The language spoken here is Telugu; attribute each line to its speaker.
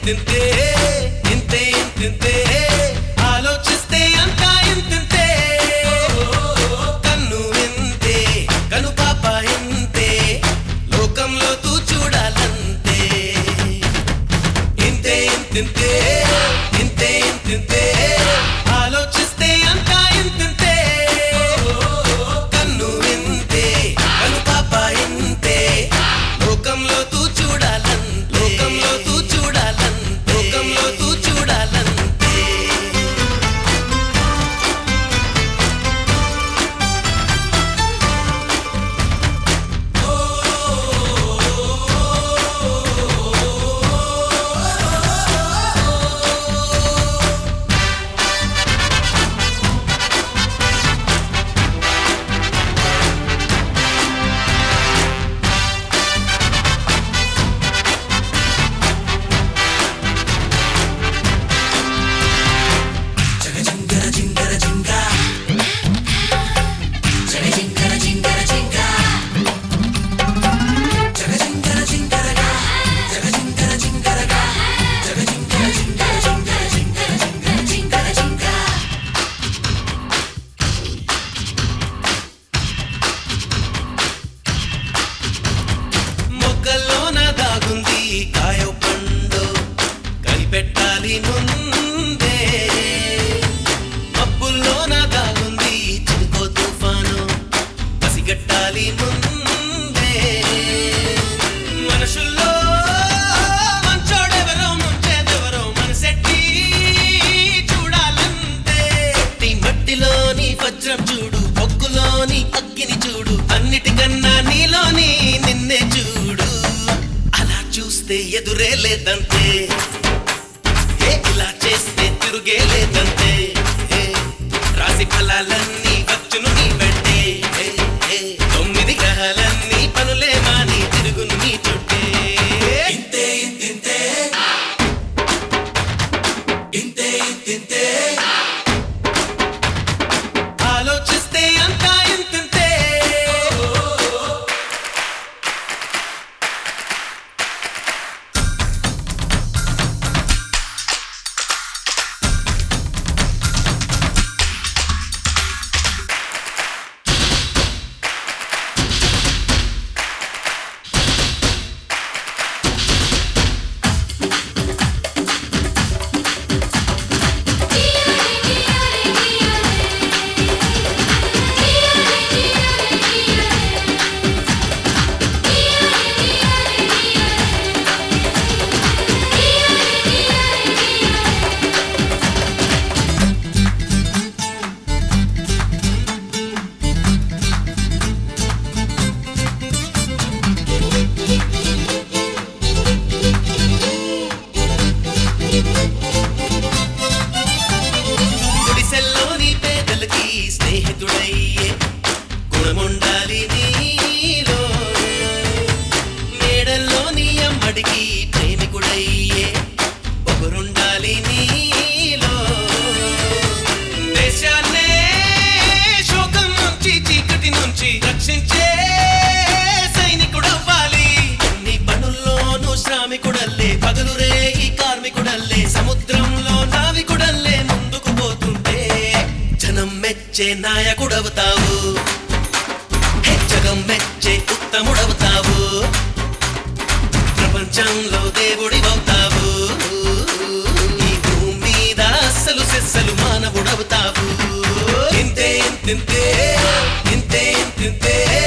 Speaker 1: ఇంతింతే ఇంతే ఇంతింతే ఆలోచిస్తే అంతా ఇంతింతే కన్ను ఇంతే కను పాప ఇంతే లోకంలో తూ చూడాలంతే ఇంతే ఇంతింతే ఇంతే ఇంతింతే ఆలోచిస్తే అంతా ఇంతింతే కన్ను ఇంతే కను పాప ఇంతే లోకంలో తూ చూడాలంతే లోకంలో తూ చూడాలంతే లోకంలో తూ చూడాలంతే మొగ్గల్లోన దాగుంది కాయో పండు కనిపెట్టాలి ముందే మబ్బుల్లోన దాగుంది చినుకో తుఫాను పసిగట్టాలి ముందే మనుషుల్లో మంచోడెవరో ముంచేదెవరో మనసెట్టి చూడాలంతే మట్టిలోని వజ్రం చూడు బొగ్గులోని అగ్గిని చూడు అన్నిటికన్నా నీలోని నిన్నే చూడు అలా చూస్తే ఎదురే లేదంతే ఇలా చేస్తే తిరుగే లేదంతే రాశి ఫలాలన్నీ వచ్చును నీ వెంటే 9 గ్రహాలన్నీ పనులే మాని తిరుగును నీ చుట్టే ఇంతే ఇంతింతే ఇంతే ఇంతింతే ఆలోచిస్తే అంతా ఇంతింతే గుడిసెల్లోని పేదలకి స్నేహితుడయ్యే గుణముండాలి నీలో మేడల్లోని అమ్మడికి ప్రేమికుడయ్యే పొగరుండాలి నీలో దేశాన్నే శోకం నుంచి చీకటి నుంచి రక్షించే సైనికుడవ్వాలి నీ పనుల్లోనూ శ్రామికుడల్లే పగలు రేయి కార్మికుడల్లే సముద్రంలో నావికుడల్లే ముందుకు పోతుంటే జనం మెచ్చే నాయకుడవుతావు జగం మెచ్చే ఉత్తముడవుతావు ప్రపంచంలో దేవుడివవుతావు ఈ భూమి మీద అస్సలు సెస్సలు మానవుడవుతావు ఇంతే ఇంతింతే ఇంతే ఇంతింతే